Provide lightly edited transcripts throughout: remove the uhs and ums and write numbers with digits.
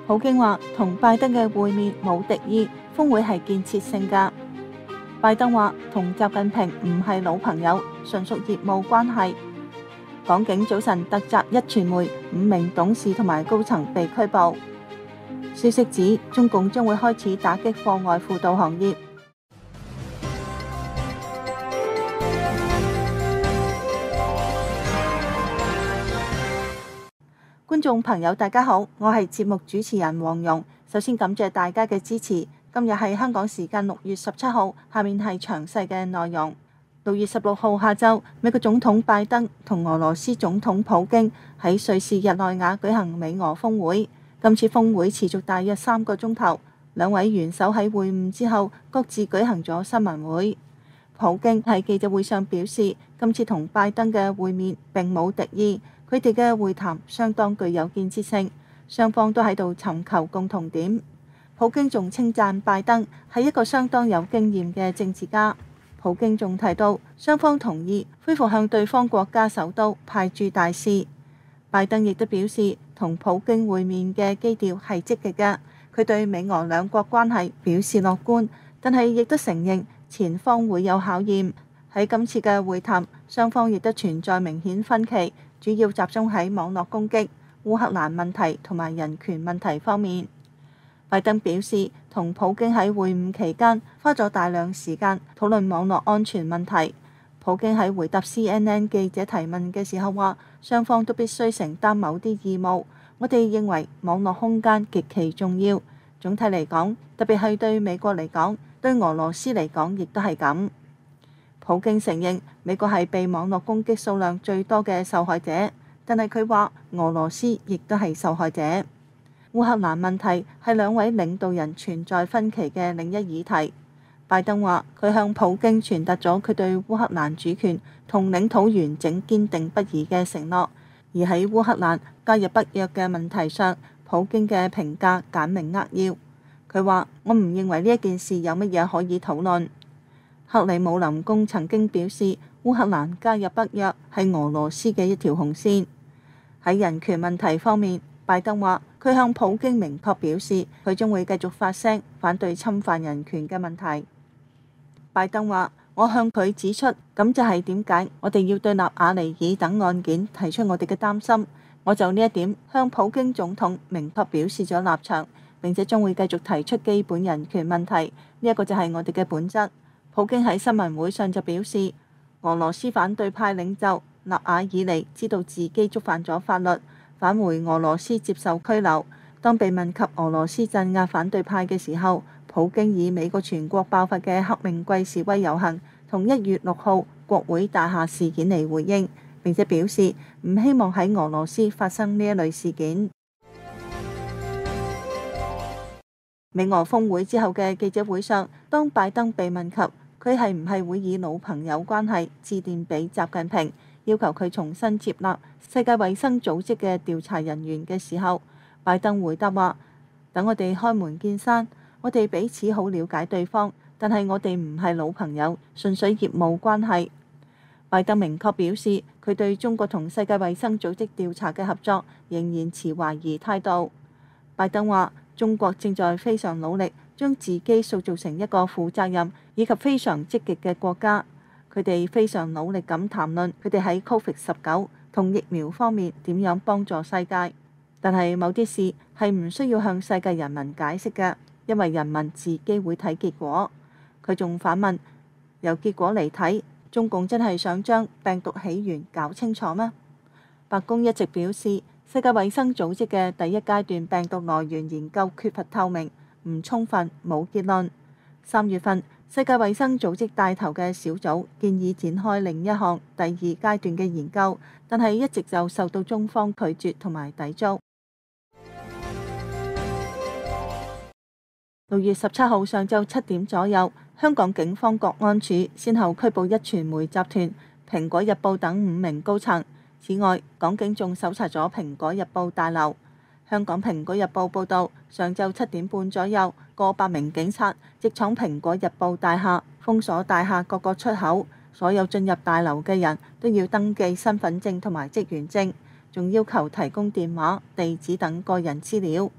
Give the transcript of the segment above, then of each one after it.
普京話同拜登嘅會面冇敵意，峰會係建設性㗎。拜登話同習近平唔係老朋友，純屬業務關係。港警早晨突襲壹傳媒，5名董事同埋高層被拘捕。消息指中共將會開始打擊課外輔導行業。觀眾朋友大家好，我係節目主持人黃蓉。首先感謝大家嘅支持。今日係香港時間6月17號，下面係詳細嘅內容。6月16號下晝，美國總統拜登同俄羅斯總統普京喺瑞士日內瓦舉行美俄峰會。今次峰會持續大約3個鐘頭，兩位元首喺會晤之後各自舉行咗新聞會。普京喺記者會上表示，今次同拜登嘅會面並冇敵意。佢哋嘅會談相當具有建設性，雙方都喺度尋求共同點。普京仲稱讚拜登係一個相當有經驗嘅政治家。普京仲提到，雙方同意恢復向對方國家首都派駐大使。拜登亦都表示，同普京會面嘅基調係積極嘅，佢對美俄兩國關係表示樂觀，但係亦都承認前方會有考驗。喺今次嘅會談，雙方亦都存在明顯分歧。主要集中喺網絡攻擊、烏克蘭問題同埋人權問題方面。拜登表示，同普京喺會晤期間花咗大量時間討論網絡安全問題。普京喺回答 CNN 記者提問嘅時候話，雙方都必須承擔某啲義務。我哋認為網絡空間極其重要。總體嚟講，特別係對美國嚟講，對俄羅斯嚟講亦都係咁。普京承認美國係被網絡攻擊數量最多嘅受害者，但係佢話俄羅斯亦都係受害者。烏克蘭問題係兩位領導人存在分歧嘅另一議題。拜登話佢向普京傳達咗佢對烏克蘭主權同領土完整堅定不移嘅承諾，而喺烏克蘭加入北約嘅問題上，普京嘅評價簡明扼要。佢話我唔認為呢一件事有乜嘢可以討論。克里姆林宮曾經表示，烏克蘭加入北約係俄羅斯嘅一條紅線。喺人權問題方面，拜登話佢向普京明確表示，佢將會繼續發聲反對侵犯人權嘅問題。拜登話：我向佢指出，咁就係點解我哋要對納瓦尼爾等案件提出我哋嘅擔心。我就呢一點向普京總統明確表示咗立場，並且將會繼續提出基本人權問題。呢一個就係我哋嘅本質。普京喺新聞會上就表示，俄羅斯反對派領袖納瓦爾尼知道自己觸犯咗法律，返回俄羅斯接受拘留。當被問及俄羅斯鎮壓反對派嘅時候，普京以美國全國爆發嘅黑命貴示威遊行同1月6號國會大廈事件嚟回應，並且表示唔希望喺俄羅斯發生呢一類事件。美俄峰會之後嘅記者會上，當拜登被問及佢係唔係會以老朋友關係致電俾習近平，要求佢重新接納世界衛生組織嘅調查人員嘅時候，拜登回答話：等我哋開門見山，我哋彼此好了解對方，但係我哋唔係老朋友，純粹業務關係。拜登明確表示，佢對中國同世界衛生組織調查嘅合作仍然持懷疑態度。拜登話：中國正在非常努力將自己塑造成一個負責任以及非常積極嘅國家。佢哋非常努力咁談論佢哋喺 COVID-19 同疫苗方面點樣幫助世界。但係某啲事係唔需要向世界人民解釋嘅，因為人民自己會睇結果。佢仲反問：由結果嚟睇，中共真係想將病毒起源搞清楚咩？白宮一直表示，世界衛生組織嘅第一階段病毒來源研究缺乏透明、唔充分、冇結論。3月份，世界衛生組織帶頭嘅小組建議展開另一項第2階段嘅研究，但係一直就受到中方拒絕同埋抵觸。6月17號上晝7點左右，香港警方國安處先後拘捕壹傳媒集團、蘋果日報等5名高層。此外，港警仲搜查咗蘋果日報大樓。香港蘋果日報報導，上晝7點半左右，過百名警察直闖蘋果日報大廈，封鎖大廈各個出口，所有進入大樓嘅人都要登記身份證同埋職員證，仲要求提供電話、地址等個人資料。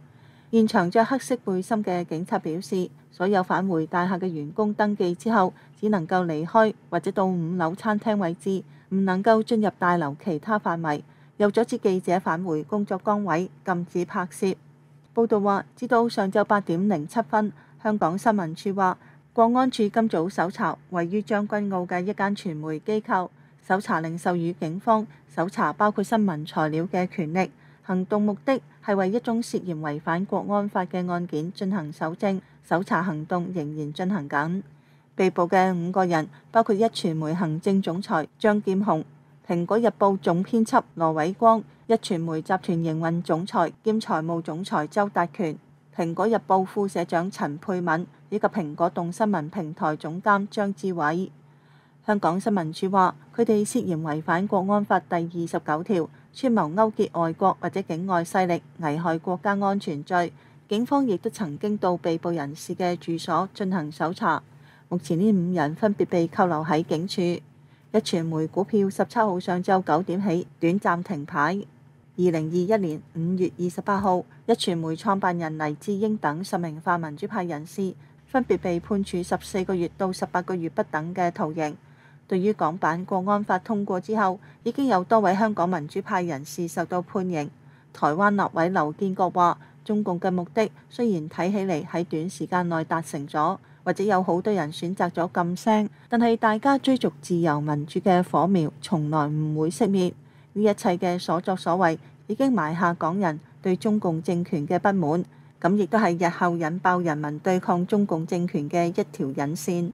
現場着黑色背心嘅警察表示，所有返回大廈嘅員工登記之後，只能夠離開或者到5樓餐廳位置，唔能夠進入大樓其他範圍，又阻止記者返回工作崗位，禁止拍攝。報道話，至到上晝8:07，香港新聞處話，國安處今早搜查位於將軍澳嘅一間傳媒機構，搜查令授予警方搜查包括新聞材料嘅權力。行動目的係為一宗涉嫌違反國安法嘅案件進行搜證，搜查行動仍然進行緊。被捕嘅5個人包括壹傳媒行政總裁張劍虹、蘋果日報總編輯羅偉光、壹傳媒集團營運總裁兼財務總裁周達權、蘋果日報副社長陳佩敏以及蘋果動新聞平台總監張志偉。香港新聞處話，佢哋涉嫌違反國安法第29條，串謀勾結外國或者境外勢力危害國家安全罪。警方亦都曾經到被捕人士嘅住所進行搜查。目前呢5人分別被扣留喺警署。壹傳媒股票17號上晝9點起短暫停牌。2021年5月28號，壹傳媒創辦人黎智英等10名泛民主派人士分別被判處14個月到18個月不等嘅徒刑。對於港版國安法通過之後，已經有多位香港民主派人士受到判刑。台灣立委劉建國話，中共嘅目的雖然睇起嚟喺短時間內達成咗，或者有好多人選擇咗噤聲，但係大家追逐自由民主嘅火苗從來唔會熄滅。呢一切嘅所作所為已經埋下港人對中共政權嘅不滿，咁亦都係日後引爆人民對抗中共政權嘅一條引線。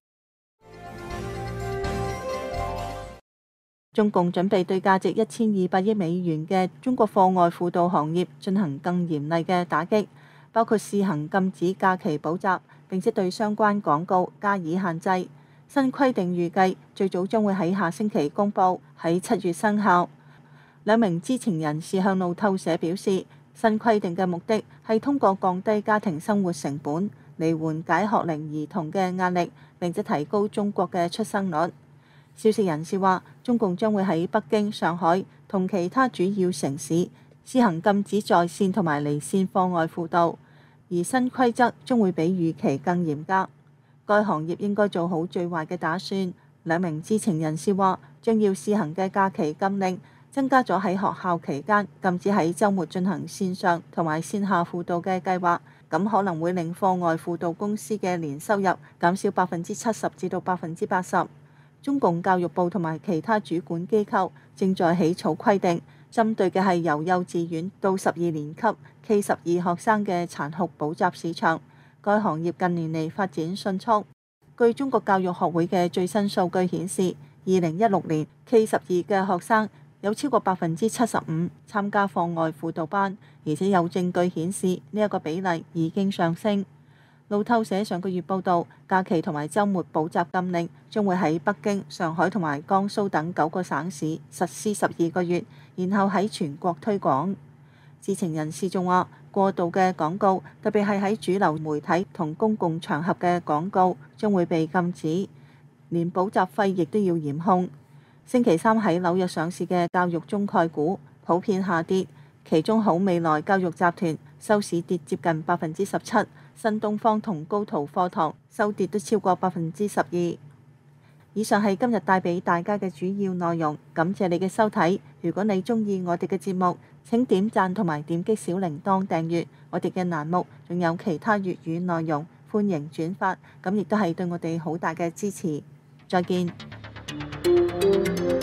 中共準備對價值1200億美元嘅中國課外輔導行業進行更嚴厲嘅打擊，包括試行禁止假期補習，並且對相關廣告加以限制。新規定預計最早將會喺下星期公佈，喺7月生效。2名知情人士向路透社表示，新規定嘅目的係通過降低家庭生活成本嚟緩解學齡兒童嘅壓力，並且提高中國嘅出生率。消息人士話，中共將會喺北京、上海同其他主要城市試行禁止在線同埋離線課外輔導，而新規則將會比預期更嚴格。該行業應該做好最壞嘅打算。2名知情人士話，將要試行嘅假期禁令增加咗喺學校期間禁止喺週末進行線上同埋線下輔導嘅計劃，咁可能會令課外輔導公司嘅年收入減少70%至到80%。中共教育部同埋其他主管機構正在起草規定，針對嘅係由幼稚園到12年級 K12 學生嘅殘酷補習市場。該行業近年嚟發展迅速。據中國教育學會嘅最新數據顯示，2016年 K12 嘅學生有超過75%參加課外輔導班，而且有證據顯示呢一個比例已經上升。路透社上個月報導，假期同埋週末補習禁令將會喺北京、上海同埋江蘇等9個省市實施12個月，然後喺全國推廣。知情人士仲話，過度嘅廣告，特別係喺主流媒體同公共場合嘅廣告，將會被禁止，連補習費亦都要嚴控。星期三喺紐約上市嘅教育中概股普遍下跌，其中好未來教育集團收市跌接近17%，新東方同高途課堂收跌都超過12%。以上係今日帶俾大家嘅主要內容，感謝你嘅收睇。如果你鍾意我哋嘅節目，請點讚同埋點擊小鈴鐺訂閱我哋嘅欄目，仲有其他粵語內容，歡迎轉發，咁亦都係對我哋好大嘅支持。再見。